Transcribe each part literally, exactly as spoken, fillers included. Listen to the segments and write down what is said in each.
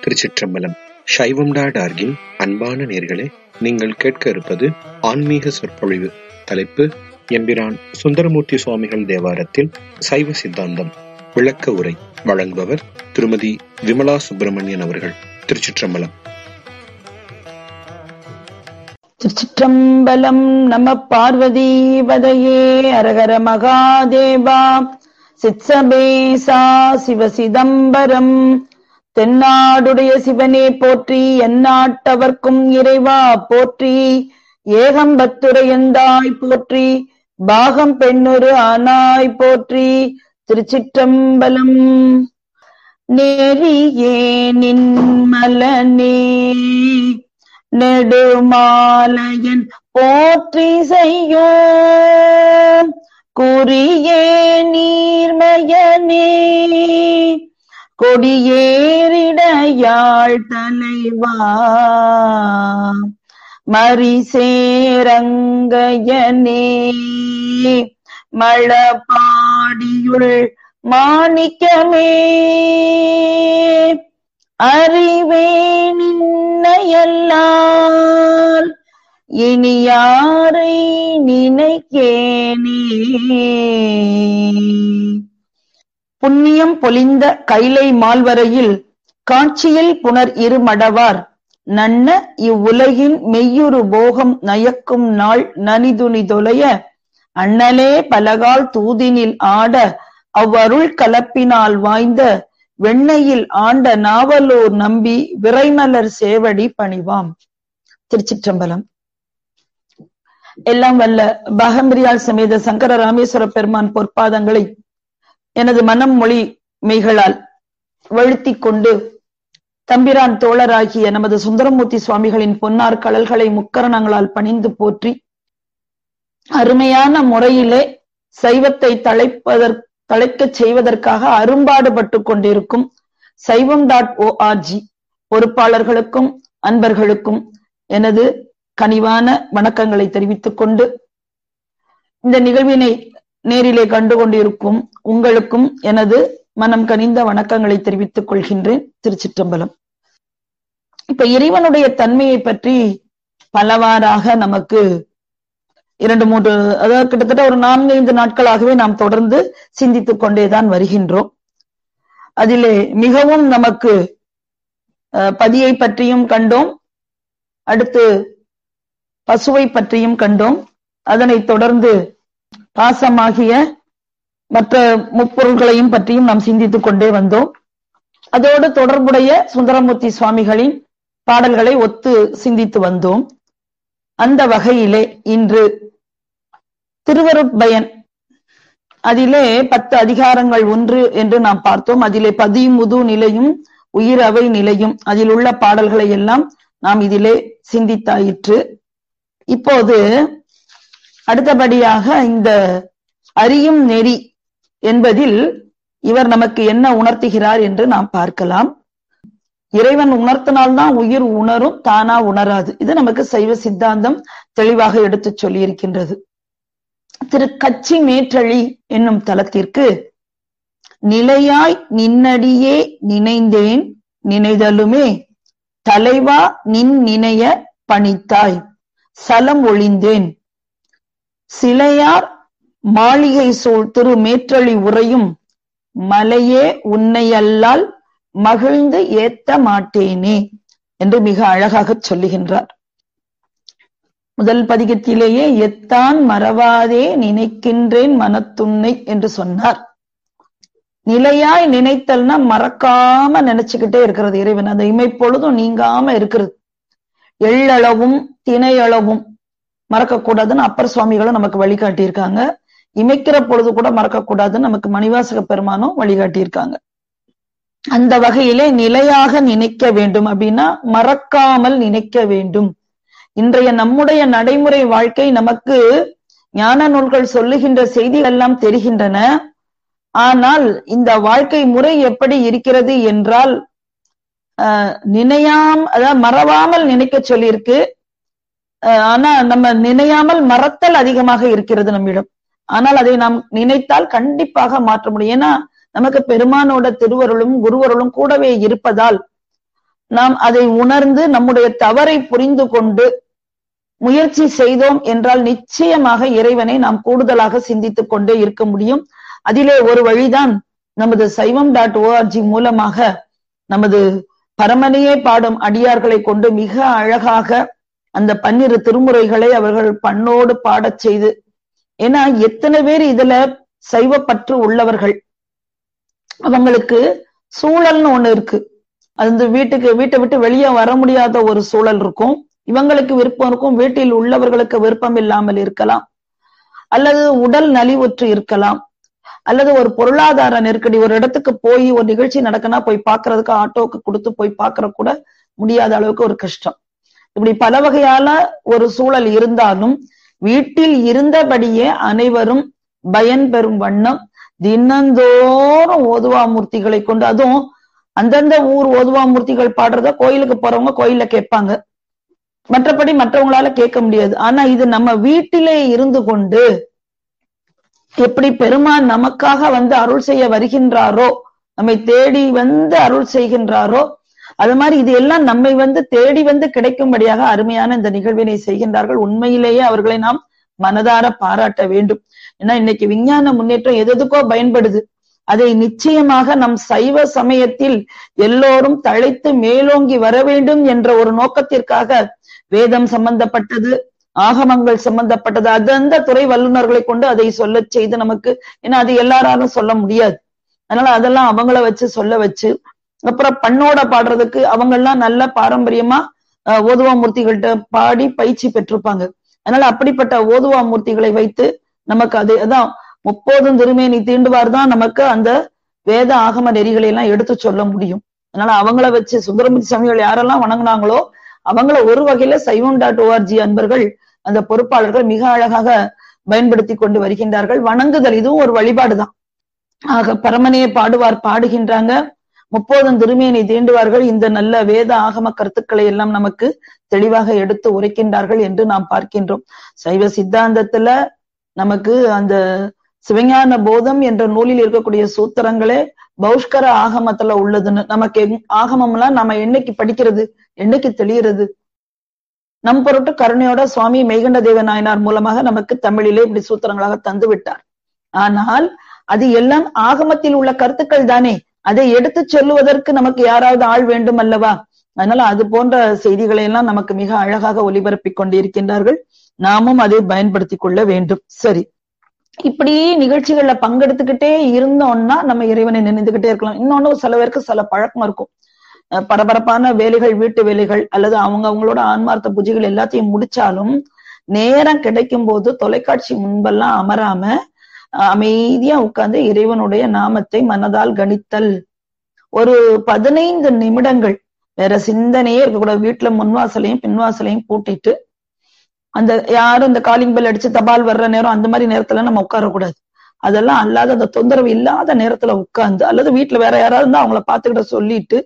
திருச்சிற்றம்பலம். சைவம் டாட் ஆர்கின் அன்பான நேர்களே, நீங்கள் கேட்க இருப்பது ஆன்மீக சொற்பொழிவு. தலைப்பு எம்பிரான் சுந்தரமூர்த்தி சுவாமிகள் தேவாரத்தில் சைவ சித்தாந்தம் விளக்க உரை. வழங்குபவர் திருமதி விமலா சுப்பிரமணியன் அவர்கள். திருச்சிற்றம்பலம். திருச்சிற்றம்பலம். நம பார்வதி வதையே அரகர மகாதேவா. சித்சபேசா சிவ சிதம்பரம். தென்னாடுடைய சிவனே போற்றி, எந்நாட்டவர்க்கும் இறைவா போற்றி. ஏகம்பத்துரையந்தாய் போற்றி, பாகம் பெண்ணொரு ஆனாய் போற்றி. திருச்சிற்றம்பலம். நெறியே நின்மலனே நெடுமாலையன் போற்றி செய்யோ, குறியே நீர்மயனே கொடியேறிடையாள் தலைவா. மரிசேரங்கையனே மழபாடியுள் மாணிக்கமே, அறிவே நின்னையல்லால் இனி யாரை நினைக்கேனே. புண்ணியம் பொலிந்த கைலை மால்வரையில் காட்சியில் புனர் இரு மடவார் நன்ன இவ்வுலகின் மெய்யுறு போகம் நயக்கும் நாள் நனிதுனி தொலைய அண்ணலே பலகால் தூதினில் ஆட அவ்வருள் கலப்பினால் வாய்ந்த வெண்ணையில் ஆண்ட நாவலூர் நம்பி விரைமலர் சேவடி பணிவாம். திருச்சிற்றம்பலம். எல்லாம் வல்ல பாகம்பிரியால் சமேத சங்கர ராமேஸ்வர பெருமான் பொற்பாதங்களை எனது மனம் மொழி மெய்களால் வழுத்திக் கொண்டு தம்பிரான் தோழராகிய நமது சுந்தரமூர்த்தி சுவாமிகளின் பொன்னார் கடல்களை முக்கரணங்களால் பணிந்து போற்றி, அருமையான முறையிலே சைவத்தை தழைப்பதற் தழைக்கச் செய்வதற்காக அரும்பாடுபட்டு கொண்டிருக்கும் சைவம் டாட் ஓஆர்ஜி பொறுப்பாளர்களுக்கும் அன்பர்களுக்கும் எனது கனிவான வணக்கங்களை தெரிவித்துக் கொண்டு, இந்த நிகழ்வினை நேரிலே கண்டு கொண்டிருக்கும் உங்களுக்கும் எனது மனம் கனிந்த வணக்கங்களை தெரிவித்துக் கொள்கின்றேன். திருச்சிற்றம்பலம். இப்ப இறைவனுடைய தன்மையை பற்றி பலவாறாக நமக்கு இரண்டு மூன்று அதாவது கிட்டத்தட்ட ஒரு நான்கு ஐந்து நாட்களாகவே நாம் தொடர்ந்து சிந்தித்துக் கொண்டேதான் வருகின்றோம். அதிலே மிகவும் நமக்கு பதியை பற்றியும் கண்டோம், அடுத்து பசுவை பற்றியும் கண்டோம், அதனைத் தொடர்ந்து பாசமாகிய மற்ற முப்பொருள்களையும் பற்றியும் நாம் சிந்தித்துக் கொண்டே வந்தோம். அதோடு தொடர்புடைய சுந்தரமூர்த்தி சுவாமிகளின் பாடல்களை ஒத்து சிந்தித்து வந்தோம். அந்த வகையிலே இன்று திருவருட்பயன் அதிலே பத்து அதிகாரங்கள் ஒன்று என்று நாம் பார்த்தோம். அதிலே பதிமுது நிலையும் உயிர் அவை நிலையும் அதில் உள்ள பாடல்களை எல்லாம் நாம் இதிலே சிந்தித்தாயிற்று. இப்போது அடுத்தபடியாக இந்த அறியும் நெறி என்பதில் இவர் நமக்கு என்ன உணர்த்துகிறார் என்று நாம் பார்க்கலாம். இறைவன் உணர்த்தினால்தான் உயிர் உணரும், தானா உணராது. இது நமக்கு சைவ சித்தாந்தம் தெளிவாக எடுத்து சொல்லி இருக்கின்றது. திரு கச்சி மேற்றளி என்னும் தலத்திற்கு நிலையாய் நின்னடியே நினைந்தேன் நினைதலுமே தலைவா நின் நினைய பணித்தாய் சலம் ஒளிந்தேன் சிலையார் மாளிகை சூழ் திரு மேற்றளி உரையும் மலையே உன்னையல்லால் மகிழ்ந்து ஏத்த மாட்டேனே என்று மிக அழகாக சொல்லுகின்றார். முதல் பதிகத்திலேயே எத்தான் மறவாதே நினைக்கின்றேன் மனத்துன்னை என்று சொன்னார். நிலையாய் நினைத்தல்னா மறக்காம நினைச்சுக்கிட்டே இருக்கிறது இறைவன், அந்த இமைப்பொழுதும் நீங்காம இருக்கிறது. எள்ளளவும் திணையளவும் மறக்கக்கூடாதுன்னு அப்பர் சுவாமிகளும் நமக்கு வழிகாட்டியிருக்காங்க. இமைக்கிற பொழுது கூட மறக்கக்கூடாதுன்னு நமக்கு மணிவாசக பெருமானும் வழிகாட்டியிருக்காங்க. அந்த வகையிலே நிலையாக நினைக்க வேண்டும் அப்படின்னா மறக்காமல் நினைக்க வேண்டும். இன்றைய நம்முடைய நடைமுறை வாழ்க்கை நமக்கு ஞான நூல்கள் சொல்லுகின்ற செய்திகள் எல்லாம் தெரிகின்றன. ஆனால் இந்த வாழ்க்கை முறை எப்படி இருக்கிறது என்றால் அஹ் நினையாம் அதாவது மறவாமல் நினைக்க சொல்லியிருக்கு. ஆனா நம்ம நினையாமல் மறத்தல் அதிகமாக இருக்கிறது நம்மிடம். ஆனால் அதை நாம் நினைத்தால் கண்டிப்பாக மாற்ற முடியும். ஏன்னா நமக்கு பெருமானோட திருவருளும் குருவருளும் கூடவே இருப்பதால் நாம் அதை உணர்ந்து நம்முடைய தவறை புரிந்து கொண்டு முயற்சி செய்தோம் என்றால் நிச்சயமாக இறைவனை நாம் கூடுதலாக சிந்தித்துக் கொண்டே இருக்க முடியும். அதிலே ஒரு வழிதான் நமது சைவம் டாட் ஓஆர்ஜி மூலமாக நமது பரமனையே பாடும் அடியார்களை கொண்டு மிக அழகாக அந்த பன்னிரு திருமுறைகளை அவர்கள் பண்ணோடு பாடச் செய்து, ஏன்னா எத்தனை பேர் இதுல சைவ பற்று உள்ளவர்கள், அவங்களுக்கு சூழல்னு ஒண்ணு இருக்கு. அந்த வீட்டுக்கு வீட்டை விட்டு வெளியே வர முடியாத ஒரு சூழல் இருக்கும். இவங்களுக்கு விருப்பம் இருக்கும், வீட்டில் உள்ளவர்களுக்கு விருப்பம் இல்லாமல் இருக்கலாம், அல்லது உடல் நலிவுற்று இருக்கலாம், அல்லது ஒரு பொருளாதார நெருக்கடி, ஒரு இடத்துக்கு போய் ஒரு நிகழ்ச்சி நடக்குன்னா போய் பாக்குறதுக்கு ஆட்டோக்கு கொடுத்து போய் பாக்குற கூட முடியாத அளவுக்கு ஒரு கஷ்டம். இப்படி பல வகையான ஒரு சூழல் இருந்தாலும் வீட்டில் இருந்தபடியே அனைவரும் பயன் பெறும் வண்ணம் தினந்தோறும் ஓதுவா மூர்த்திகளை கொண்டு, அதுவும் அந்தந்த ஊர் ஓதுவா மூர்த்திகள் பாடுறத கோயிலுக்கு போறவங்க கோயில்ல கேட்பாங்க, மற்றபடி மற்றவங்களால கேட்க முடியாது. ஆனா இது நம்ம வீட்டிலே இருந்து கொண்டு எப்படி பெருமான் நமக்காக வந்து அருள் செய்ய வருகின்றாரோ, நம்மை தேடி வந்து அருள் செய்கின்றாரோ, அது மாதிரி இது எல்லாம் நம்மை வந்து தேடி வந்து கிடைக்கும்படியாக அருமையான இந்த நிகழ்வினை செய்கின்றார்கள். உண்மையிலேயே அவர்களை நாம் மனதார பாராட்ட வேண்டும். ஏன்னா இன்னைக்கு விஞ்ஞான முன்னேற்றம் எதுக்கோ பயன்படுது, அதை நிச்சயமாக நம் சைவ சமயத்தில் எல்லோரும் தழைத்து மேலோங்கி வர வேண்டும் என்ற ஒரு நோக்கத்திற்காக வேதம் சம்பந்தப்பட்டது, ஆகமங்கள் சம்பந்தப்பட்டது, அந்தந்த துறை வல்லுநர்களை கொண்டு அதை சொல்ல செய்து நமக்கு, ஏன்னா அது எல்லாராலும் சொல்ல முடியாது, அதனால அதெல்லாம் அவங்கள வச்சு சொல்ல வச்சு, அப்புறம் பண்ணோட பாடுறதுக்கு அவங்க எல்லாம் நல்ல பாரம்பரியமா ஓதுவா மூர்த்திகள்கிட்ட பாடி பயிற்சி பெற்றிருப்பாங்க. அதனால அப்படிப்பட்ட ஓதுவா மூர்த்திகளை வைத்து நமக்கு அது அதான் முப்போதும் திருமேனி தீண்டுவார் தான் நமக்கு அந்த வேத ஆகம நெறிகளை எல்லாம் எடுத்து சொல்ல முடியும். அதனால அவங்கள வச்சு சுந்தரமூர்த்தி சுவாமிகள் யாரெல்லாம் வணங்கினாங்களோ அவங்கள ஒரு வகையில சைவம் டாட் ஓஆர்ஜி அன்பர்கள் அந்த பொறுப்பாளர்கள் மிக அழகாக பயன்படுத்தி கொண்டு வருகின்றார்கள். வணங்குதல் இதுவும் ஒரு வழிபாடுதான். ஆக பரமனையே பாடுவார் பாடுகின்றாங்க, முப்போதும் திருமேனி தீண்டுவார்கள், இந்த நல்ல வேத ஆகம கருத்துக்களை எல்லாம் நமக்கு தெளிவாக எடுத்து உரைக்கின்றார்கள் என்று நாம் பார்க்கின்றோம். சைவ சித்தாந்தத்துல நமக்கு அந்த சிவஞான போதம் என்ற நூலில் இருக்கக்கூடிய சூத்திரங்களே பௌஷ்கர ஆகமத்துல உள்ளதுன்னு நமக்கு ஆகமம் எல்லாம் நம்ம என்னைக்கு படிக்கிறது, என்னைக்கு தெளிகிறது? நம் பொருட்டு கருணையோட சுவாமி மெய்கண்ட தேவ நாயனார் மூலமாக நமக்கு தமிழிலே இப்படி சூத்திரங்களாக தந்து விட்டார். ஆனால் அது எல்லாம் ஆகமத்தில் உள்ள கருத்துக்கள் தானே, அதை எடுத்து சொல்லுவதற்கு நமக்கு யாராவது ஆள் வேண்டும் அல்லவா? அதனால அது போன்ற செய்திகளை எல்லாம் நமக்கு மிக அழகாக ஒலிபரப்பிக் கொண்டிருக்கின்றார்கள். நாமும் அதை பயன்படுத்திக் கொள்ள வேண்டும். சரி, இப்படி நிகழ்ச்சிகள்ல பங்கெடுத்துக்கிட்டே இருந்தோம்னா நம்ம இறைவனை நினைந்துகிட்டே இருக்கலாம். இன்னொன்னு சில பேருக்கு சில பழக்கம் இருக்கும், பரபரப்பான வேலைகள், வீட்டு வேலைகள் அல்லது அவங்க அவங்களோட ஆன்மார்த்த பூஜைகள் எல்லாத்தையும் முடிச்சாலும் நேரம் கிடைக்கும் போது தொலைக்காட்சி முன்பெல்லாம் அமராம அமைதியா உட்கார்ந்து இறைவனுடைய நாமத்தை மனதால் கணித்தல். ஒரு பதினைந்து நிமிடங்கள் வேற சிந்தனையே இருக்கக்கூடாது. வீட்டுல முன்வாசலையும் பின்வாசலையும் பூட்டிட்டு அந்த யாரும் இந்த காலிங் பெல் அடிச்சு தபால் வர்ற நேரம் அந்த மாதிரி நேரத்துல நம்ம உட்காரக்கூடாது. அதெல்லாம் அல்லாத அந்த தொந்தரவு இல்லாத நேரத்துல உட்கார்ந்து அல்லது வீட்டுல வேற யாராவது இருந்தா அவங்கள பாத்துக்கிட்ட சொல்லிட்டு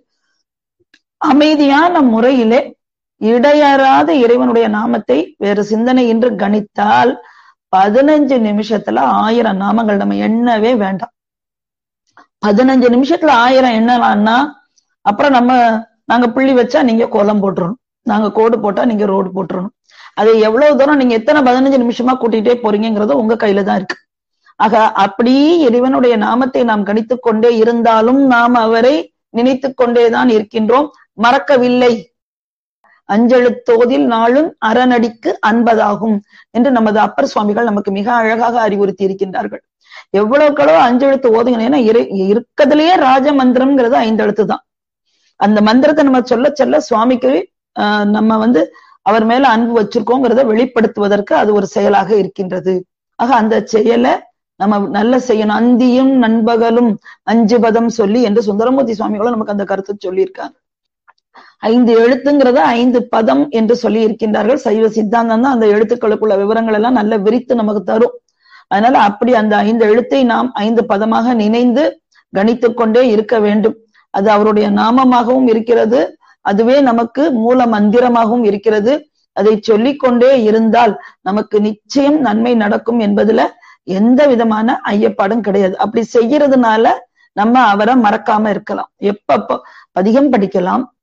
அமைதியான முறையிலே இடையறாத இறைவனுடைய நாமத்தை வேறு சிந்தனை இன்று கணித்தால் பதினஞ்சு நிமிஷத்துல ஆயிரம் நாமங்கள் நம்ம எண்ணவே வேண்டாம். பதினஞ்சு நிமிஷத்துல ஆயிரம் எண்ணலாம்னா அப்புறம் நம்ம நாங்க புள்ளி வச்சா நீங்க கோலம் போட்டுறணும், நாங்க கோடு போட்டா நீங்க ரோடு போட்டுறணும். அதை எவ்வளவு தூரம் நீங்க எத்தனை பதினஞ்சு நிமிஷமா கூட்டிகிட்டே போறீங்கிறது உங்க கையில தான் இருக்கு. ஆக அப்படி இறைவனுடைய நாமத்தை நாம் கணித்து கொண்டே இருந்தாலும் நாம் அவரை நினைத்து கொண்டேதான் இருக்கின்றோம், மறக்கவில்லை. அஞ்செழுத்தோதில் நாளும் அறநடிக்கு அன்பதாகும் என்று நமது அப்பர் சுவாமிகள் நமக்கு மிக அழகாக அறிவுறுத்தி இருக்கின்றார்கள். எவ்வளவுக்களோ அஞ்செழுத்து ஓதுங்க, ஏன்னா இருக்கிறதுலயே ராஜ மந்திரம்ங்கிறது ஐந்து எழுத்து தான். அந்த மந்திரத்தை நம்ம சொல்ல சொல்ல சுவாமிக்கு ஆஹ் நம்ம வந்து அவர் மேல அன்பு வச்சிருக்கோங்கிறத வெளிப்படுத்துவதற்கு அது ஒரு செயலாக இருக்கின்றது. ஆக அந்த செயலை நம்ம நல்ல செய்யணும். அந்தியும் நண்பகலும் அஞ்சு பதம் சொல்லி என்று சுந்தரமூர்த்தி சுவாமிகளும் நமக்கு அந்த கருத்து சொல்லியிருக்காங்க. ஐந்து எழுத்துங்கிறத ஐந்து பதம் என்று சொல்லி இருக்கின்றார்கள். சைவ சித்தாந்தம் தான் அந்த எழுத்துக்களுக்குள்ள விவரங்கள் எல்லாம் நல்ல விரித்து நமக்கு தரும். அதனால அப்படி அந்த ஐந்து எழுத்தை நாம் ஐந்து பதமாக நினைந்து கணித்து கொண்டே இருக்க வேண்டும். அது அவருடைய நாமமாகவும் இருக்கிறது, அதுவே நமக்கு மூல மந்திரமாகவும் இருக்கிறது. அதை சொல்லிக் கொண்டே இருந்தால் நமக்கு நிச்சயம் நன்மை நடக்கும் என்பதுல எந்த விதமான ஐயப்பாடும் கிடையாது. அப்படி செய்யறதுனால நம்ம அவரை மறக்காம இருக்கலாம். எப்பப்போ பதிகம் படிக்கலாம்,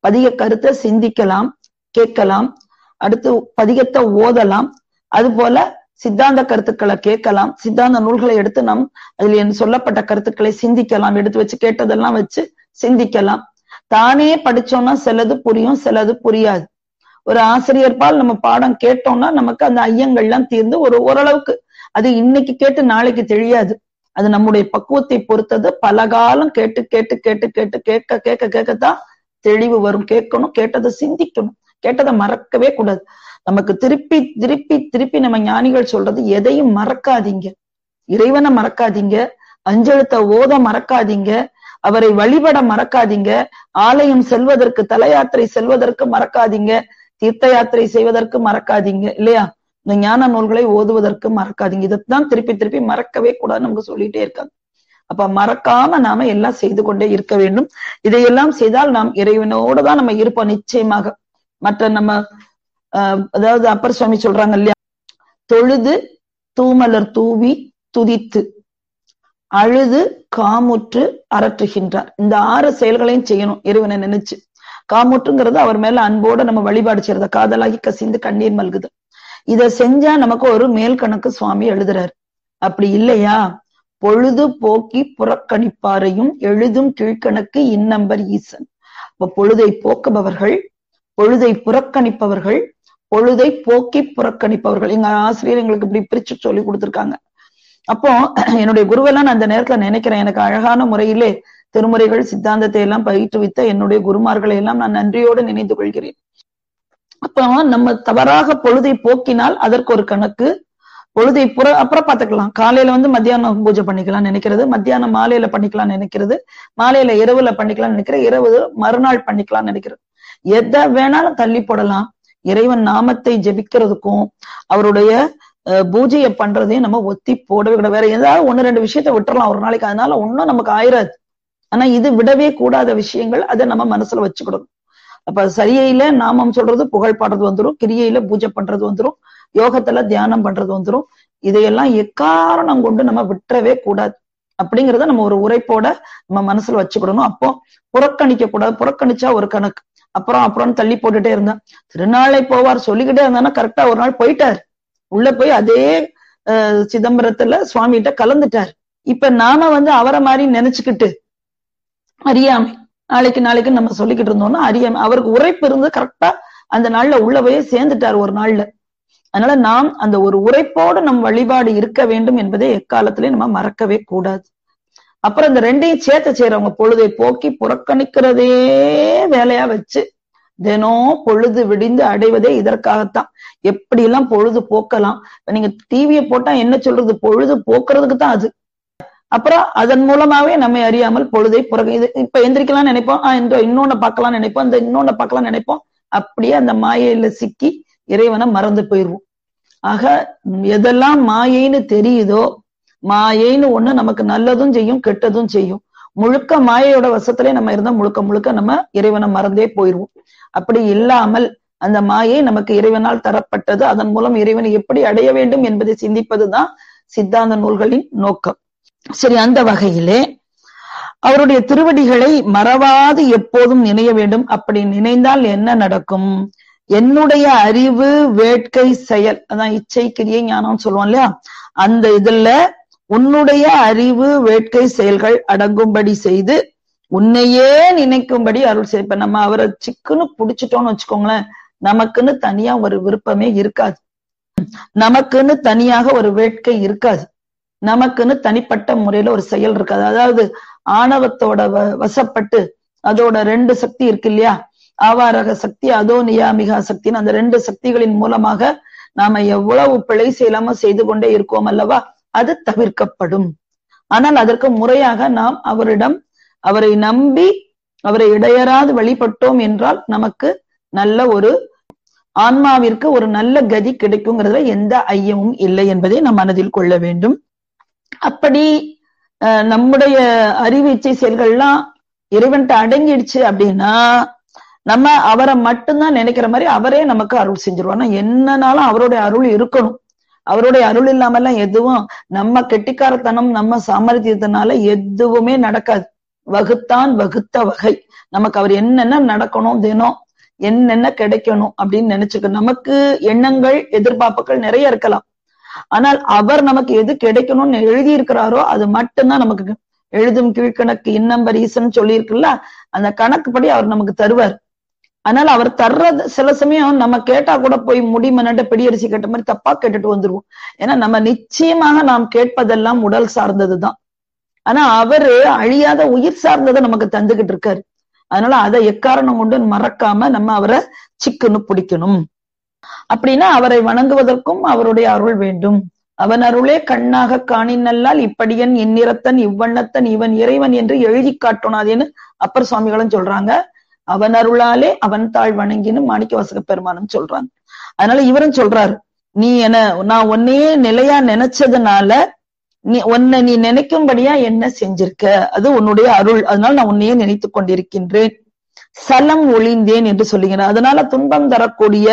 பதிக கருத்தை சிந்திக்கலாம், கேட்கலாம். அடுத்து பதிகத்தை ஓதலாம். அது போல சித்தாந்த கருத்துக்களை கேட்கலாம். சித்தாந்த நூல்களை எடுத்து நாம் அதில் சொல்லப்பட்ட கருத்துக்களை சிந்திக்கலாம். எடுத்து வச்சு கேட்டதெல்லாம் வச்சு சிந்திக்கலாம். தானே படிச்சோம்னா சிலது புரியும், சிலது புரியாது. ஒரு ஆசிரியர் பால் நம்ம பாடம் கேட்டோம்னா நமக்கு அந்த ஐயங்கள்லாம் தீர்ந்து ஒரு ஓரளவுக்கு அது இன்னைக்கு கேட்டு நாளைக்கு தெரியாது. அது நம்முடைய பக்குவத்தை பொறுத்தது. பல காலம் கேட்டு கேட்டு கேட்டு கேட்டு கேட்க கேட்க கேட்கத்தான் தெளிவு வரும். கேட்கணும், கேட்டதை சிந்திக்கணும், கேட்டதை மறக்கவே கூடாது. நமக்கு திருப்பி திருப்பி திருப்பி நம்ம ஞானிகள் சொல்றது, எதையும் மறக்காதீங்க, இறைவனை மறக்காதீங்க, அஞ்செழுத்த ஓத மறக்காதீங்க, அவரை வழிபட மறக்காதீங்க, ஆலயம் செல்வதற்கு தல யாத்திரை செல்வதற்கு மறக்காதீங்க, தீர்த்த யாத்திரை செய்வதற்கு மறக்காதீங்க, இல்லையா? இந்த ஞான நூல்களை ஓதுவதற்கு மறக்காதீங்க. இதைத்தான் திருப்பி திருப்பி மறக்கவே கூடாதுன்னு நமக்கு சொல்லிட்டே இருக்காங்க. அப்ப மறக்காம நாம எல்லாம் செய்து கொண்டே இருக்க வேண்டும். இதையெல்லாம் செய்தால் நாம் இறைவனோடு தான் நம்ம இருப்போம் நிச்சயமாக. மற்ற நம்ம அஹ் அதாவது அப்பர் சுவாமி சொல்றாங்க இல்லையா, தொழுது தூமலர் தூவி துதித்து அழுது காமுற்று அரற்றுகின்றார். இந்த ஆறு செயல்களையும் செய்யணும் இறைவனை நினைச்சு. காமுற்றுங்கிறது அவர் மேல அன்போட நம்ம வழிபாடு செய்யறத, காதலாகி கசிந்து கண்ணீர் மல்குது. இத செஞ்சா நமக்கு ஒரு மேல் கணக்கு சுவாமி எழுதுறாரு. அப்படி இல்லையா, பொழுது போக்கி புறக்கணிப்பாரையும் எழுதும் கீழ்கணக்கு இன்னம்பர் ஈசன். இப்ப பொழுதை போக்குபவர்கள், பொழுதை புறக்கணிப்பவர்கள், பொழுதை போக்கி புறக்கணிப்பவர்கள். எங்க ஆசிரியர் எங்களுக்கு இப்படி பிரிச்சு சொல்லி கொடுத்திருக்காங்க. அப்போ என்னுடைய குருவெல்லாம் நான் அந்த நேரத்துல நினைக்கிறேன், எனக்கு அழகான முறையிலே திருமுறைகள் சித்தாந்தத்தை எல்லாம் பயிற்றுவித்த என்னுடைய குருமார்களை எல்லாம் நான் நன்றியோடு நினைந்து கொள்கிறேன். அப்போ நம்ம தவறாக பொழுதை போக்கினால் அதற்கு ஒரு கணக்கு, பொழுதை புற அப்புறம் பார்த்துக்கலாம். காலையில வந்து மத்தியானம் பூஜை பண்ணிக்கலாம் நினைக்கிறது, மத்தியானம் மாலையில பண்ணிக்கலாம் நினைக்கிறது, மாலையில இரவுல பண்ணிக்கலாம் நினைக்கிறேன், இரவு மறுநாள் பண்ணிக்கலாம் நினைக்கிறது. எதை வேணாலும் தள்ளி போடலாம். இறைவன் நாமத்தை ஜெபிக்கிறதுக்கும் அவருடைய பூஜையை பண்றதையும் நம்ம ஒத்தி போடவே கூடாது. வேற ஏதாவது ஒன்னு ரெண்டு விஷயத்த விட்டுறலாம் ஒரு நாளைக்கு, அதனால ஒன்னும் நமக்கு ஆயிராது. ஆனா இது விடவே கூடாத விஷயங்கள், அதை நம்ம மனசுல வச்சுக்கிடணும். அப்ப சரியையில நாமம் சொல்றது, புகழ் பாடுறது வந்துரும், கிரியையில பூஜை பண்றது வந்துரும், யோகத்துல தியானம் பண்றது வந்துரும். இதையெல்லாம் எக்காரணம் கொண்டு நம்ம விட்டுறவே கூடாது அப்படிங்கிறத நம்ம ஒரு உரைப்போட நம்ம மனசுல வச்சுக்கிடணும். அப்போ புறக்கணிக்க கூடாது. புறக்கணிச்சா ஒரு கணக்கு, அப்புறம் அப்புறம் தள்ளி போட்டுட்டே இருந்தா. திருநாளை போவார் சொல்லிக்கிட்டே இருந்தானா கரெக்டா ஒரு நாள் போயிட்டார், உள்ள போய் அதே அஹ் சிதம்பரத்துல சுவாமிகிட்ட கலந்துட்டார். இப்ப நாம வந்து அவரை மாதிரி நினைச்சுக்கிட்டு அறியாமை நாளைக்கு நாளைக்கு நம்ம சொல்லிக்கிட்டு இருந்தோம்னா அறியாமை, அவருக்கு உரைப்பு இருந்து கரெக்டா அந்த நாள்ல உள்ள போய் சேர்ந்துட்டார் ஒரு நாள்ல. அதனால நாம் அந்த ஒரு உரைப்போடு நம் வழிபாடு இருக்க வேண்டும் என்பதை எக்காலத்திலே நம்ம மறக்கவே கூடாது. அப்புறம் இந்த ரெண்டையும் சேர்த்து செய்யறவங்க, பொழுதை போக்கி புறக்கணிக்கிறதே வேலையா வச்சு தினம் பொழுது விடிந்து அடைவதே இதற்காகத்தான். எப்படி எல்லாம் பொழுது போக்கலாம். நீங்க டிவியை போட்டா என்ன சொல்றது, பொழுது போக்குறதுக்கு தான் அது. அப்புறம் அதன் மூலமாவே நம்மை அறியாமல் பொழுதை புறக்க இது இப்ப எந்திரிக்கலாம் நினைப்போம், ஆஹ் இன்னொன்னு பார்க்கலாம் நினைப்போம், இந்த இன்னொன்னு பார்க்கலாம் நினைப்போம். அப்படியே அந்த மாயையில சிக்கி இறைவனை மறந்து போயிடுவோம். ஆக எதெல்லாம் மாயைன்னு தெரியுதோ, மாயைன்னு ஒண்ணு நமக்கு நல்லதும் செய்யும் கெட்டதும் செய்யும். முழுக்க மாயையோட வசத்திலே நம்ம இருந்தா முழுக்க முழுக்க நம்ம இறைவனை மறந்தே போயிடுவோம். அப்படி இல்லாமல் அந்த மாயை நமக்கு இறைவனால் தரப்பட்டது, அதன் மூலம் இறைவனை எப்படி அடைய வேண்டும் என்பதை சிந்திப்பதுதான் சித்தாந்த நூல்களின் நோக்கம். சரி, அந்த வகையிலே அவருடைய திருவடிகளை மறவாது எப்போதும் நினைய வேண்டும். அப்படி நினைந்தால் என்ன நடக்கும்? என்னுடைய அறிவு வேட்கை செயல், அதான் இச்சை கிரியை ஞானம் சொல்லுவோம் இல்லையா, அந்த இதுல உன்னுடைய அறிவு வேட்கை செயல்கள் அடங்கும்படி செய்து உன்னையே நினைக்கும்படி அருள் செய்ய. இப்ப நம்ம அவரை சிக்குன்னு புடிச்சிட்டோம்னு வச்சுக்கோங்களேன், நமக்குன்னு தனியா ஒரு விருப்பமே இருக்காது, நமக்குன்னு தனியாக ஒரு வேட்கை இருக்காது, நமக்குன்னு தனிப்பட்ட முறையில ஒரு செயல் இருக்காது. அதாவது ஆணவத்தோட வசப்பட்டு அதோட ரெண்டு சக்தி இருக்கு இல்லையா, ஆவாரக சக்தி அதோ நியாமிகா சக்தின்னு அந்த ரெண்டு சக்திகளின் மூலமாக நாம எவ்வளவு பிழை செய்யலாம செய்து கொண்டே இருக்கோம் அல்லவா, அது தவிர்க்கப்படும். ஆனால் அதற்கு முறையாக நாம் அவரிடம் அவரை நம்பி அவரை இடையறாது வழிபட்டோம் என்றால் நமக்கு நல்ல ஒரு ஆன்மாவிற்கு ஒரு நல்ல கதி கிடைக்குங்கிறதுல எந்த ஐயமும் இல்லை என்பதை நாம் மனதில் கொள்ள வேண்டும். அப்படி அஹ் நம்முடைய அறிவு இச்சை செயல்கள்லாம் இறைவன்ட்ட அடங்கிடுச்சு அப்படின்னா நம்ம அவரை மட்டும்தான் நினைக்கிற மாதிரி அவரே நமக்கு அருள் செஞ்சிருவோம். ஆனா என்னன்னாலும் அவருடைய அருள் இருக்கணும். அவருடைய அருள் இல்லாம எல்லாம் எதுவும் நம்ம கெட்டிக்காரத்தனம் நம்ம சாமர்த்தியத்தினால எதுவுமே நடக்காது. வகுத்தான் வகுத்த வகை. நமக்கு அவர் என்னென்ன நடக்கணும், தினம் என்னென்ன கிடைக்கணும் அப்படின்னு நினைச்சுக்க. நமக்கு எண்ணங்கள், எதிர்பார்ப்புகள் நிறைய இருக்கலாம். ஆனால் அவர் நமக்கு எது கிடைக்கணும்னு எழுதி இருக்கிறாரோ அது மட்டும்தான் நமக்கு. எழுதும் கீழ்கணக்கு இன்னம்பர் ஈசன் சொல்லி இருக்குல்ல, அந்த கணக்குப்படி அவர் நமக்கு தருவார். அதனால அவர் தர்றது சில சமயம் நம்ம கேட்டா கூட போய் முடிமனட்ட பிடியரிசி கேட்ட மாதிரி தப்பா கேட்டுட்டு வந்துருவோம். ஏன்னா நம்ம நிச்சயமாக நாம் கேட்பதெல்லாம் உடல் சார்ந்ததுதான். ஆனா அவரு அழியாத உயிர் சார்ந்ததை நமக்கு தந்துகிட்டு இருக்காரு. அதனால அதை எக்காரணம் கொண்டு மறக்காம நம்ம அவரை சிக்குன்னு பிடிக்கணும். அப்படின்னா அவரை வணங்குவதற்கும் அவருடைய அருள் வேண்டும். அவன் அருளே கண்ணாக காணினல்லால் இப்படியன் இந்நிறத்தன் இவ்வண்ணத்தன் இவன் இறைவன் என்று எழுதி காட்டணும் அப்பர் சுவாமிகளும் சொல்றாங்க. அவன் அருளாலே அவன் தாழ் வணங்கின்னு மாணிக்கவாசக பெருமானும் சொல்றாங்க. அதனால இவரும் சொல்றாரு, நீ என நான் உன்னையே நிலையா நினைச்சதுனால நீ உன்னை நீ நினைக்கும்படியா என்ன செஞ்சிருக்க, அது உன்னுடைய அருள். அதனால நான் உன்னையே நினைத்து கொண்டிருக்கின்றேன். சலம் ஒளிந்தேன் என்று சொல்லுகிறேன். அதனால துன்பம் தரக்கூடிய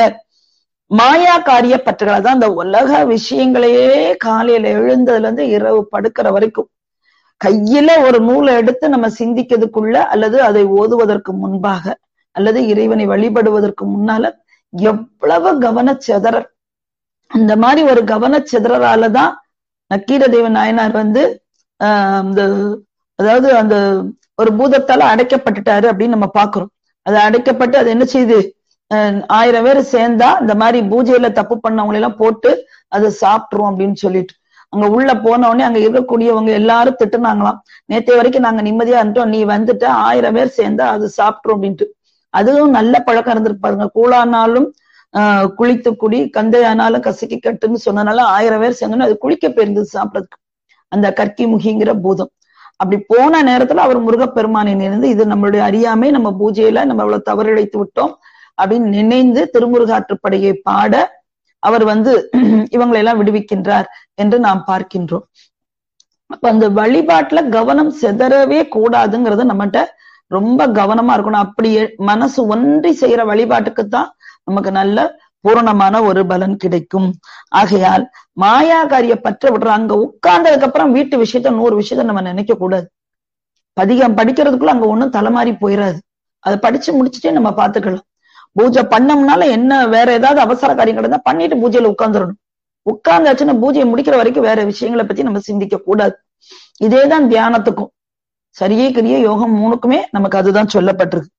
மாயா காரிய பற்றுகள், அதான் அந்த உலக விஷயங்களையே காலையில எழுந்ததுல இருந்து இரவு படுக்கிற வரைக்கும் கையில ஒரு நூலை எடுத்து நம்ம சிந்திக்கிறதுக்குள்ள அல்லது அதை ஓதுவதற்கு முன்பாக அல்லது இறைவனை வழிபடுவதற்கு முன்னால எவ்வளவு கவனச்சிதறல். அந்த மாதிரி ஒரு கவனச்சிதறலாலதான் நக்கீரதேவ நாயனார் வந்து ஆஹ் இந்த அதாவது அந்த ஒரு பூதத்தால அடைக்கப்பட்டுட்டாரு அப்படின்னு நம்ம பாக்குறோம். அது அடைக்கப்பட்டு அது என்ன செய்யுது, ஆயிரம் பேர் சேர்ந்தா இந்த மாதிரி பூஜையில தப்பு பண்ணவங்களை எல்லாம் போட்டு அதை சாப்பிட்டுரும் அப்படின்னு சொல்லிட்டு அங்க உள்ள போன உடனே அங்க இருக்கக்கூடியவங்க எல்லாரும் திட்டுனாங்களாம். நேற்றைய வரைக்கும் நாங்க நிம்மதியா இருந்தோம், நீ வந்துட்டு ஆயிரம் பேர் சேர்ந்தா அது சாப்பிட்டுரும் அப்படின்ட்டு. அதுவும் நல்ல பழக்கம் இருந்திருப்பாருங்க. கூழானாலும் ஆஹ் குளித்து குடி, கந்தையானாலும் கசக்கி கட்டுன்னு சொன்னனால ஆயிரம் பேர் சேர்ந்தோன்னு அது குளிக்க போயிருந்தது சாப்பிடறதுக்கு, அந்த கற்கி முகிங்கிற பூதம். அப்படி போன நேரத்துல அவர் முருகப்பெருமானை நினைந்து இது நம்மளுடைய அறியாமை, நம்ம பூஜையில நம்ம அவ்வளவு தவறிழைத்து விட்டோம் அப்படின்னு நினைந்து திருமுருகாற்றுப்படையை பாட அவர் வந்து இவங்களை எல்லாம் விடுவிக்கின்றார் என்று நாம் பார்க்கின்றோம். அப்ப அந்த வழிபாட்டுல கவனம் செதறவே கூடாதுங்கிறது நம்மகிட்ட ரொம்ப கவனமா இருக்கணும். அப்படியே மனசு ஒன்றி செய்யற வழிபாட்டுக்குத்தான் நமக்கு நல்ல பூரணமான ஒரு பலன் கிடைக்கும். ஆகையால் மாயாகாரிய பற்ற விடுற அங்க உட்கார்ந்ததுக்கு அப்புறம் வீட்டு விஷயத்த நூறு விஷயத்த நம்ம நினைக்க கூடாது. பதிகம் படிக்கிறதுக்குள்ள அங்க ஒண்ணும் தலைமாறி போயிடாது. அதை படிச்சு முடிச்சுட்டே நம்ம பாத்துக்கலாம். பூஜை பண்ணோம்னால என்ன வேற ஏதாவது அவசர காரியம் கிடந்தா பண்ணிட்டு பூஜையில உட்கார்ந்துடணும். உட்கார்ந்தாச்சுன்னா பூஜையை முடிக்கிற வரைக்கும் வேற விஷயங்களை பத்தி நம்ம சிந்திக்க கூடாது. இதேதான் தியானத்துக்கும் சரியே கிரிய யோகம் மூணுக்குமே நமக்கு அதுதான் சொல்லப்பட்டிருக்கு.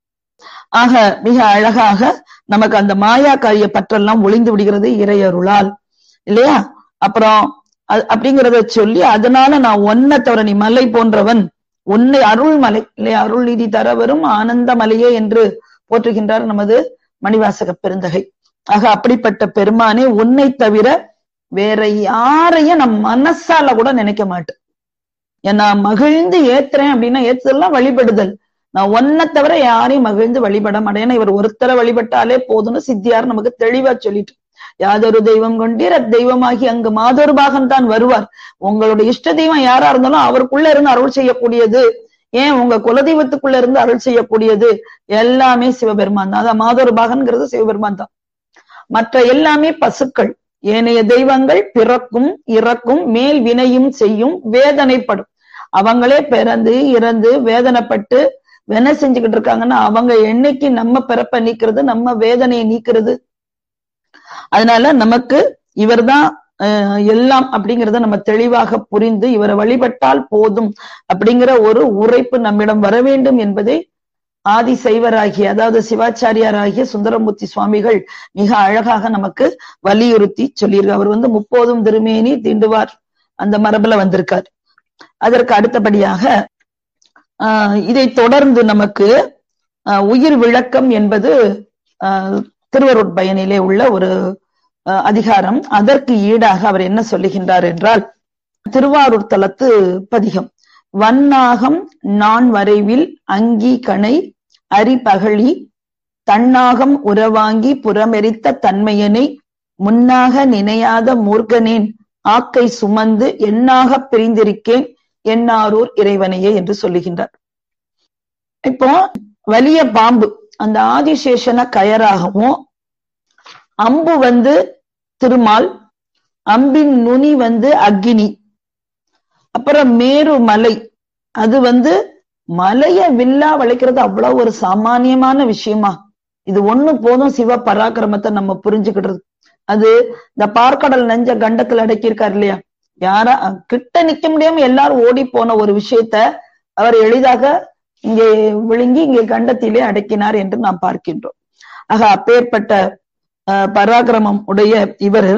ஆக மிக அழகாக நமக்கு அந்த மாயா காரிய பற்றெல்லாம் ஒளிந்து விடுகிறது இறையருளால், இல்லையா? அப்புறம் அப்படிங்கிறத சொல்லி அதனால நான் ஒன்ன தவிர நீ மலை போன்றவன், உன்னை அருள் மலை இல்லையா, அருள் நீதி தர வரும் ஆனந்த மலையே என்று போற்றுகின்றார் நமது மணிவாசக பெருந்தகை. ஆக அப்படிப்பட்ட பெருமானே உன்னை தவிர வேற யாரையும் நம் மனசால கூட நினைக்க மாட்டேன். ஏன்னா மகிழ்ந்து ஏத்துறேன் அப்படின்னா ஏத்துதெல்லாம் வழிபடுதல். நான் ஒன்ன தவிர யாரையும் மகிழ்ந்து வழிபட மாட்டேன். இவர் ஒருத்தரை வழிபட்டாலே போதும்னு சித்தியார் நமக்கு தெளிவா சொல்லிட்டு, யாதொரு தெய்வம் கொண்டீர் தெய்வமாகி அங்கு மாதொரு பாகன் தான் வருவார். உங்களுடைய இஷ்ட தெய்வம் யாரா இருந்தாலும் அவருக்குள்ள இருந்து அருள் செய்யக்கூடியது, ஏன் உங்க குலதெய்வத்துக்குள்ள இருந்து அருள் செய்யக்கூடியது எல்லாமே சிவபெருமான் தான். அதான் மாதொரு பாகன்கிறது சிவபெருமான் தான். மற்ற எல்லாமே பசுக்கள். ஏனைய தெய்வங்கள் பிறக்கும் இறக்கும் மேல் வினையும் செய்யும் வேதனைப்படும். அவங்களே பிறந்து இறந்து வேதனைப்பட்டு வேணை செஞ்சுக்கிட்டு இருக்காங்கன்னா அவங்க என்னைக்கு நம்ம பிறப்ப நீக்கிறது, நம்ம வேதனையை நீக்கிறது. அதனால நமக்கு இவர் தான் எல்லாம் அப்படிங்கிறத நம்ம தெளிவாக புரிந்து இவரை வழிபட்டால் போதும் அப்படிங்கிற ஒரு உரைப்பு நம்மிடம் வர வேண்டும் என்பதை ஆதி சைவராகிய அதாவது சிவாச்சாரியாராகிய சுந்தரமூர்த்தி சுவாமிகள் மிக அழகாக நமக்கு வலியுறுத்தி சொல்லியிருக்கு. அவர் வந்து முப்போதும் திருமேனி தீண்டுவார் அந்த மரபுல வந்திருக்கார். அதற்கு அடுத்தபடியாக ஆஹ் இதை தொடர்ந்து நமக்கு ஆஹ் உயிர் விளக்கம் என்பது ஆஹ் திருவருட்பயனிலே உள்ள ஒரு அதிகாரம். அதற்கு ஈடாக அவர் என்ன சொல்லுகின்றார் என்றால், திருவாரூர் தலத்து பதிகம். வன்னாகம் நான் வரைவில் அங்கி கணை அரிபகழி தன்னாகம் உறவாங்கி புறமெரித்த தன்மையனை முன்னாக நினையாத மூர்க்கனேன் ஆக்கை சுமந்து எண்ணாக பிரிந்திருக்கேன் எண்ணாரூர் இறைவனையே என்று சொல்லுகின்றார். இப்போ வலிய பாம்பு அந்த ஆதிசேஷன கயராகவும், அம்பு வந்து திருமால், அம்பின் நுனி வந்து அக்கினி, அப்புறம் மேரு மலை அது வந்து மலைய வில்லா வளைக்கிறது அவ்வளவு ஒரு சாமானியமான விஷயமா? இது ஒண்ணு போதும் சிவ பராக்கிரமத்தை நம்ம புரிஞ்சுக்கிடுறது. அது இந்த பார்க்கடல் நெஞ்ச கண்டத்துல அடக்கியிருக்காரு இல்லையா? யாரா கிட்ட நிக்க முடியாம எல்லாரும் ஓடி போன ஒரு விஷயத்த அவர் எளிதாக இங்கே விழுங்கி இங்கே கண்டத்திலே அடக்கினார் என்று நாம் பார்க்கின்றோம். ஆக அப்பேற்பட்ட அஹ் பராக்கிரமம் உடைய இவர்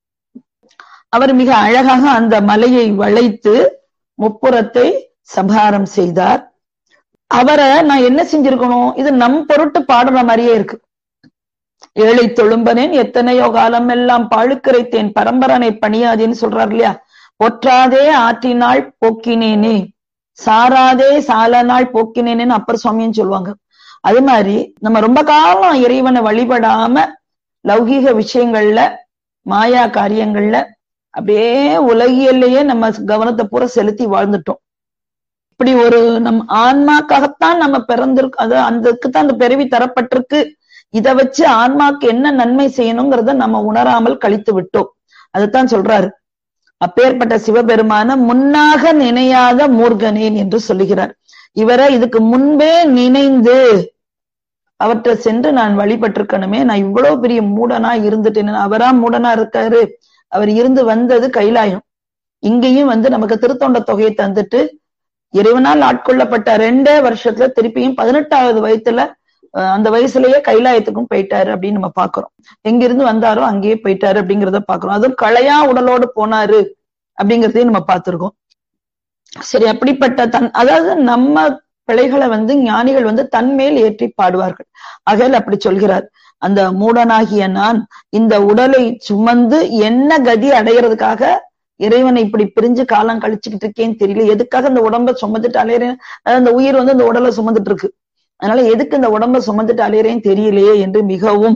அவர் மிக அழகாக அந்த மலையை வளைத்து முப்புறத்தை சம்ஹாரம் செய்தார். அவரை நான் என்ன செஞ்சிருக்கணும்? இது நம் பொருட்டு பாடுற மாதிரியே இருக்கு. ஏழை தொழும்பனேன் எத்தனையோ காலம் எல்லாம் பாழுக்கரைத்தேன் பரம்பரனை பணியாதேன்னு சொல்றாரு இல்லையா? ஒற்றாதே ஆற்றினாள் போக்கினேனே சாராதே சால நாள் போக்கினேன்னு அப்பர் சுவாமின்னு சொல்லுவாங்க. அது மாதிரி நம்ம ரொம்ப காலம் இறைவனை வழிபடாம லௌகீக விஷயங்கள்ல மாயா காரியங்கள்ல அப்படியே உலகியல்லையே நம்ம கவனத்தை பூரா செலுத்தி வாழ்ந்துட்டோம். இப்படி ஒரு நம் ஆன்மாக்காகத்தான் நம்ம பிறந்திருக்கு, அது அதுக்குத்தான் அந்த பிறவி தரப்பட்டிருக்கு. இதை வச்சு ஆன்மாக்கு என்ன நன்மை செய்யணுங்கிறத நம்ம உணராமல் கழித்து விட்டோம். அதுதான் சொல்றாரு, அப்பேற்பட்ட சிவபெருமான முன்னாக நினையாத மூர்கனேன் என்று சொல்லுகிறார். இவரை இதுக்கு முன்பே நினைந்து அவற்றை சென்று நான் வழிபட்டிருக்கணுமே, நான் இவ்வளவு பெரிய மூடனா இருந்துட்டேன். அவரா மூடனா இருக்காரு? அவர் இருந்து வந்தது கைலாயம். இங்கேயும் வந்து நமக்கு திருத்தொண்ட தொகையை தந்துட்டு இறைவனால் ஆட்கொள்ளப்பட்ட ரெண்டே வருஷத்துல திருப்பியும் பதினெட்டாவது வயசுல அந்த வயசுலயே கைலாயத்துக்கும் போயிட்டாரு அப்படின்னு நம்ம பாக்குறோம். எங்கிருந்து வந்தாரோ அங்கேயே போயிட்டாரு அப்படிங்கிறத பாக்குறோம். அதுவும் களையா உடலோடு போனாரு அப்படிங்கிறதையும் நம்ம பார்த்திருக்கோம். சரி, அப்படிப்பட்ட தன் அதாவது நம்ம பிழைகளை வந்து ஞானிகள் வந்து தன்மேல் ஏற்றி பாடுவார்கள். ஆகையால் அப்படி சொல்கிறார், அந்த மூடனாகிய நான் இந்த உடலை சுமந்து என்ன கதி அடைகிறதுக்காக இறைவனை இப்படி பிரிஞ்சு காலம் கழிச்சுக்கிட்டு இருக்கேன்னு தெரியல. எதுக்காக இந்த உடம்ப சுமந்துட்டு அலையிறேன், அந்த உயிர் வந்து இந்த உடலை சுமந்துட்டு இருக்கு, அதனால எதுக்கு இந்த உடம்ப சுமந்துட்டு அலையிறேன்னு தெரியலையே என்று மிகவும்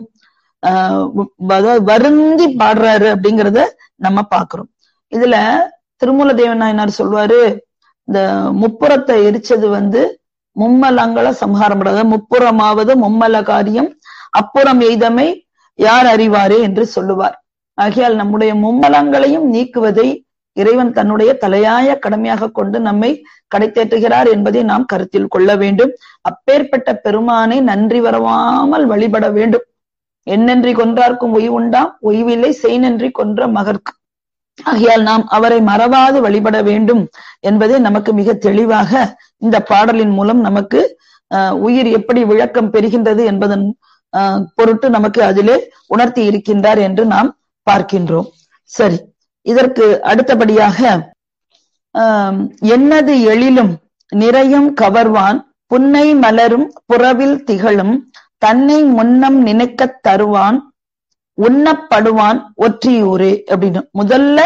ஆஹ் வருந்தி பாடுறாரு அப்படிங்கிறத நம்ம பாக்குறோம். இதுல திருமூல தேவன் நாயனார் சொல்வாரு, இந்த முப்புறத்தை எரிச்சது வந்து மும்மலங்களை சம்ஹாரம் படாத, முப்புறமாவது மும்மல காரியம் அப்புறம் எய்தமை யார் அறிவாரே என்று சொல்லுவார். ஆகையால் நம்முடைய மும்மலங்களையும் நீக்குவதை இறைவன் தன்னுடைய தலையாய கடமையாக கொண்டு நம்மை கடைத்தேற்றுகிறார் என்பதை நாம் கருத்தில் கொள்ள வேண்டும். அப்பேற்பட்ட பெருமானை நன்றி வரவாமல் வழிபட வேண்டும். என்னன்றி கொன்றார்க்கும் ஒய்வுண்டாம், ஒய்வில்லை செய் நன்றி கொன்ற மகற்கு. ஆகையால் நாம் அவரை மறவாது வழிபட வேண்டும் என்பதை நமக்கு மிக தெளிவாக இந்த பாடலின் மூலம் நமக்கு அஹ் உயிர் எப்படி விளக்கம் பெறுகின்றது என்பதன் அஹ் பொருட்டு நமக்கு அதிலே உணர்த்தி இருக்கின்றார் என்று நாம் பார்க்கின்றோம். சரி, இதற்கு அடுத்தபடியாக ஆஹ் என்னது எழிலும் நிறையும் கவர்வான் புன்னை மலரும் புறவில் திகழும் தன்னை முன்னம் நினைக்கத் தருவான் உண்ணப்படுவான் ஒற்றியூரே அப்படின்னு முதல்ல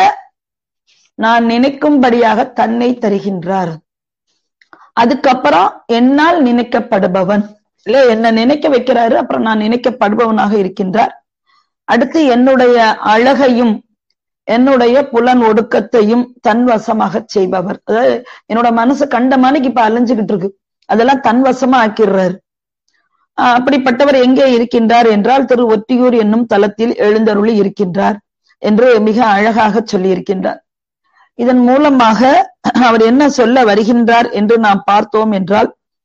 நான் நினைக்கும்படியாக தன்னை தருகின்றார். அதுக்கப்புறம் என்னால் நினைக்கப்படுபவன் இல்ல, என்ன நினைக்க வைக்கிறாரு, அப்புறம் நான் நினைக்கப்படுபவனாக இருக்கின்றார். அடுத்து என்னுடைய அழகையும் என்னுடைய புலன் ஒடுக்கத்தையும் தன்வசமாக செய்பவர். அதாவது என்னோட மனசு கண்ட மணிக்கு இப்ப அலைஞ்சுகிட்டு இருக்கு, அதெல்லாம் தன்வசமா ஆக்கிடுறாரு. ஆஹ் அப்படிப்பட்டவர் எங்கே இருக்கின்றார் என்றால் திரு ஒற்றியூர் என்னும் தலத்தில் எழுந்தருளி இருக்கின்றார் என்று மிக அழகாக சொல்லி இருக்கின்றார். இதன் மூலமாக அவர் என்ன சொல்ல வருகின்றார் என்று நாம் பார்த்தோம் என்றால்,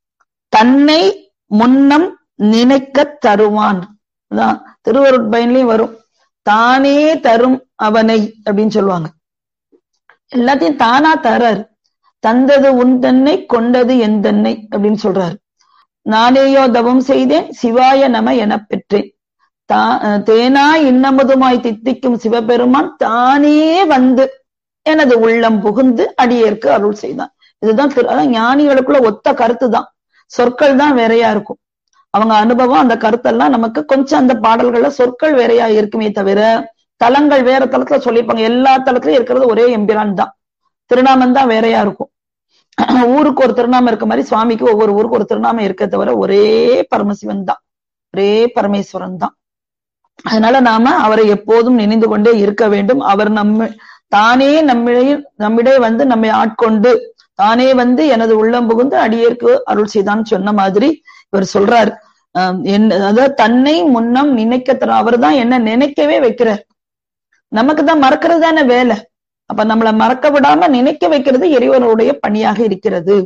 தன்னை முன்னம் நினைக்க தருவான். அதான் திருவருட்பயன்லயும் வரும், தானே தரும் அவனை அப்படின்னு சொல்லுவாங்க. எல்லாத்தையும் தானா தராரு. தந்தது உன் தன்னை கொண்டது என் தன்னை அப்படின்னு சொல்றாரு. நானேயோ தவம் செய்தேன் சிவாய நம என பெற்றேன். தா தேனாய் இன்னமுதுமாய் தித்திக்கும் சிவபெருமான் தானே வந்து எனது உள்ளம் புகுந்து அடியேற்கு அருள் செய்தான். இதுதான் அதான் ஞானிகளுக்குள்ள ஒத்த கருத்து தான், சொற்கள் தான் வேறையா இருக்கும். அவங்க அனுபவம் அந்த கருத்தெல்லாம் நமக்கு கொஞ்சம் அந்த பாடல்கள்ல சொற்கள் வேறையா இருக்குமே தவிர தலங்கள் வேற தலத்துல சொல்லியிருப்பாங்க. எல்லா தலத்திலயும் இருக்கிறது ஒரே எம்பிரான் தான், திருநாமம் தான் வேறையா இருக்கும். ஊருக்கு ஒரு திருநாமம் இருக்க மாதிரி சுவாமிக்கு ஒவ்வொரு ஊருக்கு ஒரு திருநாமம் இருக்க தவிர ஒரே பரமசிவன் தான், ஒரே பரமேஸ்வரன் தான். அதனால நாம அவரை எப்போதும் நினைந்து கொண்டே இருக்க வேண்டும். அவர் நம்ம தானே நம்மிடையே நம்மிடையே வந்து நம்மை ஆட்கொண்டு தானே வந்து எனது உள்ளம் புகுந்து அடியேற்கு அருள் செய்தான்னு சொன்ன மாதிரி இவர் சொல்றார். அஹ் என்ன அதாவது தன்னை முன்னம் நினைக்க தர அவர் தான் என்ன நினைக்கவே வைக்கிறார். நமக்கு தான் மறக்கிறது தானே வேலை. அப்ப நம்மளை மறக்க விடாம நினைக்க வைக்கிறது இறைவனுடைய பணியாக இருக்கிறது.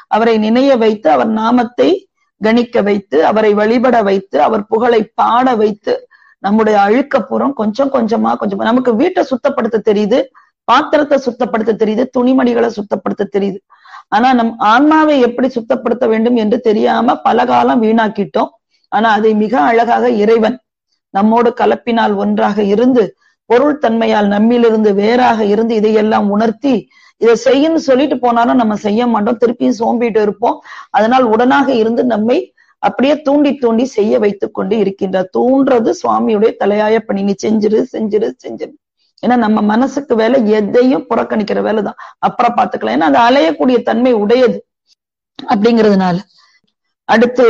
அவரை நினைய வைத்து அவர் நாமத்தை கணிக்க வைத்து அவரை வழிபட வைத்து அவர் புகழை பாட வைத்து நம்முடைய அழுக்கப்புறம் கொஞ்சம் கொஞ்சமா கொஞ்சம் நமக்கு வீட்டை சுத்தப்படுத்த தெரியுது, பாத்திரத்தை சுத்தப்படுத்த தெரியுது, துணிமணிகளை சுத்தப்படுத்த தெரியுது. ஆனா நம் ஆன்மாவை எப்படி சுத்தப்படுத்த வேண்டும் என்று தெரியாம பல காலம் வீணாக்கிட்டோம். ஆனா அதை மிக அழகாக இறைவன் நம்மோடு கலப்பினால் ஒன்றாக இருந்து பொருள் தன்மையால் நம்மிலிருந்து வேறாக இருந்து இதையெல்லாம் உணர்த்தி இதை செய்யணும்னு சொல்லிட்டு போனாலும் நம்ம செய்ய மாட்டோம், திருப்பியும் சோம்பிட்டு இருப்போம். அதனால் உடனாக இருந்து நம்மை அப்படியே தூண்டி தூண்டி செய்ய வைத்துக் கொண்டு இருக்கின்றார். தூண்டுறது சுவாமியுடைய தலையாய பணி. நீ செஞ்சிரு செஞ்சிரு செஞ்சிரு. ஏன்னா நம்ம மனசுக்கு வேலை எதையும் புறக்கணிக்கிற வேலைதான், அப்புறம் பார்த்துக்கலாம். ஏன்னா அது அலையக்கூடிய தன்மை உடையது அப்படிங்கிறதுனால. அடுத்து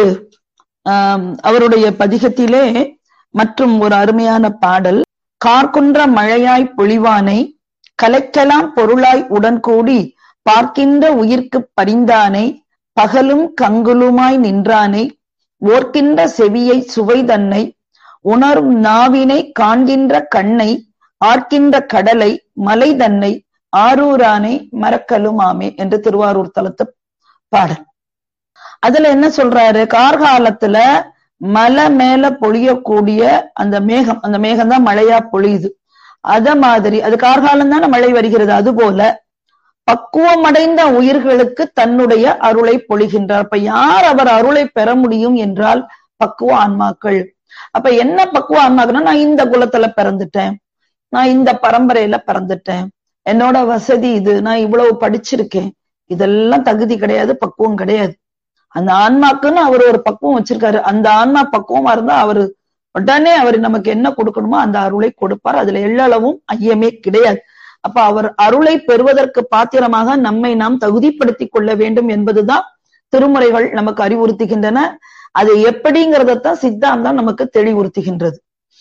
ஆஹ் அவருடைய பதிகத்திலே மற்றும் ஒரு அருமையான பாடல், கார்குன்ற மழையாய் பொழிவானை கலைக்கலாம் பொருளாய் உடன் கூடி பார்க்கின்ற உயிர்க்கு பரிந்தானை பகலும் கங்குலுமாய் நின்றானை ஓர்க்கின்ற செவியை சுவை தன்னை உணரும் நாவினை காண்கின்ற கண்ணை ஆர்க்கின்ற கடலை மலை தன்னை ஆரூரானை மறக்கலுமாமே என்று திருவாரூர் தலத்து பாடல். அதுல என்ன சொல்றாரு, கார்காலத்துல மலை மேல பொழியக்கூடிய அந்த மேகம், அந்த மேகம் தான் மழையா பொழியுது. அத மாதிரி அது கார்காலம் தானே மழை வருகிறது. அது போல பக்குவம் அடைந்த உயிர்களுக்கு தன்னுடைய அருளை பொழிகின்றார். அப்ப யார் அவர் அருளை பெற முடியும் என்றால் பக்குவ ஆன்மாக்கள். அப்ப என்ன பக்குவ ஆன்மாக்கள்னா, நான் இந்த குலத்துல பிறந்துட்டேன், நான் இந்த பரம்பரையில பிறந்துட்டேன், என்னோட வசதி இது, நான் இவ்வளவு படிச்சிருக்கேன், இதெல்லாம் தகுதி கிடையாது, பக்குவம் கிடையாது. அந்த ஆன்மாக்குன்னு அவர் ஒரு பக்குவம் வச்சிருக்காரு. அந்த ஆன்மா பக்குவமா இருந்தா அவரு உடனே அவர் நமக்கு என்ன கொடுக்கணுமோ அந்த அருளை கொடுப்பார். அதுல எள்ளளவும் ஐயமே கிடையாது. அப்ப அவர் அருளை பெறுவதற்கு பாத்திரமாக நம்மை நாம் தகுதிப்படுத்தி கொள்ள வேண்டும் என்பதுதான் திருமுறைகள் நமக்கு அறிவுறுத்துகின்றன. அது எப்படிங்கிறதான் சித்தாந்தம் நமக்கு தெளிவுறுத்துகின்றது.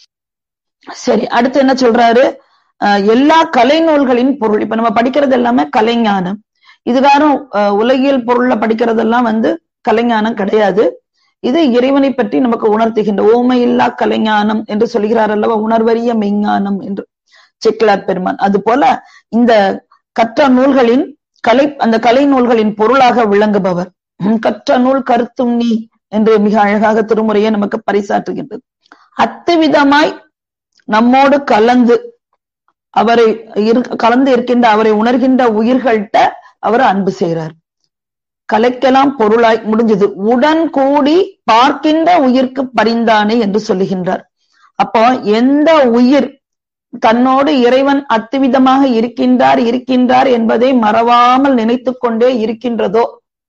சரி, அடுத்து என்ன சொல்றாரு, அஹ் எல்லா கலை நூல்களின் பொருள். இப்ப நம்ம படிக்கிறது எல்லாமே கலைஞானம். இதுகாரம் உலகியல் பொருள்ல படிக்கிறதெல்லாம் வந்து கலைஞானம் கிடையாது. இது இறைவனை பற்றி நமக்கு உணர்த்துகின்ற ஓமை இல்லா கலைஞானம் என்று சொல்கிறார் அல்லவா, உணர்வறிய மெய்ஞானம் என்று செக்கிலார் பெருமான். அது போல இந்த கற்ற நூல்களின் கலை, அந்த கலை நூல்களின் பொருளாக விளங்குபவர். கற்ற நூல் கருத்தும் நீ என்று மிக அழகாக திருமுறையை நமக்கு பரிசாற்றுகின்றது. அத்துவிதமாய் நம்மோடு கலந்து அவரை கலந்து இருக்கின்ற அவரை உணர்கின்ற உயிர்கள்ட்ட அவர் அன்பு செய்கிறார். கலைக்கலாம் பொருளாய் முடிஞ்சது. உடன் கூடி பார்க்கின்ற உயிர்க்கு பரிந்தானே என்று சொல்லுகின்றார். அப்போ எந்த உயிர் தன்னோடு இறைவன் அத்துவிதமாக இருக்கின்றார் இருக்கின்றார் என்பதை மறவாமல் நினைத்து கொண்டே இருக்கின்றதோ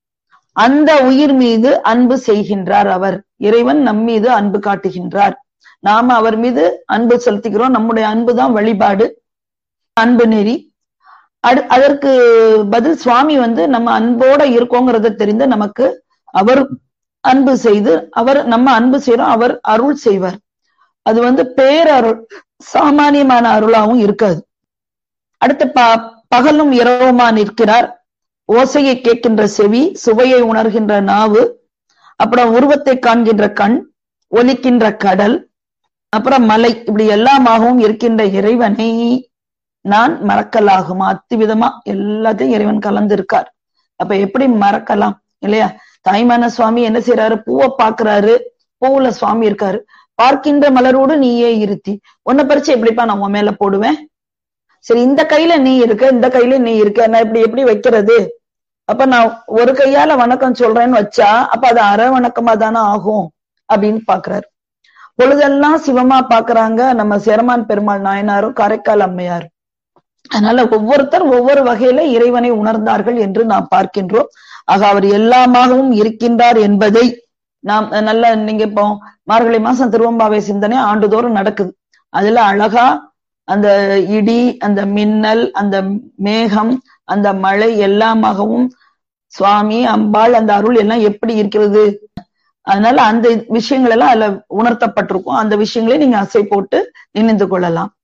அந்த உயிர் மீது அன்பு செய்கின்றார் அவர். இறைவன் நம் மீது அன்பு காட்டுகின்றார், நாம அவர் மீது அன்பு செலுத்துகிறோம். நம்முடைய அன்புதான் வழிபாடு, அன்பு நெறி. அடு அதற்கு பதில் சுவாமி வந்து நம்ம அன்போட இருக்கோங்கிறத தெரிந்து நமக்கு அவர் அன்பு செய்து, அவர் நம்ம அன்பு செய்யறோம், அவர் அருள் செய்வார். அது வந்து பேரருள், சாமானியமான அருளாவும் இருக்காது. அடுத்து ப பகலும் இரவுமா நிற்கிறார். ஓசையை கேட்கின்ற செவி, சுவையை உணர்கின்ற நாவு, அப்புறம் உருவத்தை காண்கின்ற கண், ஒலிக்கின்ற கடல், அப்புறம் மலை, இப்படி எல்லாமாகவும் இருக்கின்ற இறைவனை நான் மறக்கலாகுமா? அத்துவிதமா எல்லாத்தையும் இறைவன் கலந்து இருக்கார். அப்ப எப்படி மறக்கலாம் இல்லையா? தாய்மான சுவாமி என்ன செய்யறாரு, பூவை பாக்குறாரு, பூவுல சுவாமி இருக்காரு. பார்க்கின்ற மலரோடு நீயே இருத்தி, உன்னை பறிச்சு எப்படிப்பா நான் உன் மேல போடுவேன்? சரி, இந்த கையில நீ இருக்க, இந்த கையில நீ இருக்க, நான் இப்படி எப்படி வைக்கிறது? அப்ப நான் ஒரு கையால வணக்கம் சொல்றேன்னு வச்சா அப்ப அது அரை வணக்கமா தானே ஆகும் அப்படின்னு பாக்குறாரு. பொழுதெல்லாம் சிவமா பாக்குறாங்க நம்ம சேரமான் பெருமாள் நாயனாரும் காரைக்கால் அம்மையார். அதனால ஒவ்வொருத்தர் ஒவ்வொரு வகையில இறைவனை உணர்ந்தார்கள் என்று நாம் பார்க்கின்றோம். ஆக அவர் எல்லாமாகவும் இருக்கின்றார் என்பதை நாம் நல்ல, நீங்க இப்போ மார்கழி மாசம் திருவம்பாவை சிந்தனை ஆண்டுதோறும் நடக்குது. அதுல அழகா அந்த இடி, அந்த மின்னல், அந்த மேகம், அந்த மழை எல்லாமாகவும் சுவாமி, அம்பாள், அந்த அருள் எல்லாம் எப்படி இருக்கிறது. அதனால அந்த விஷயங்கள் எல்லாம் அதுல உணர்த்தப்பட்டிருக்கும். அந்த விஷயங்களை நீங்க அசை போட்டு நினைந்து கொள்ளலாம்.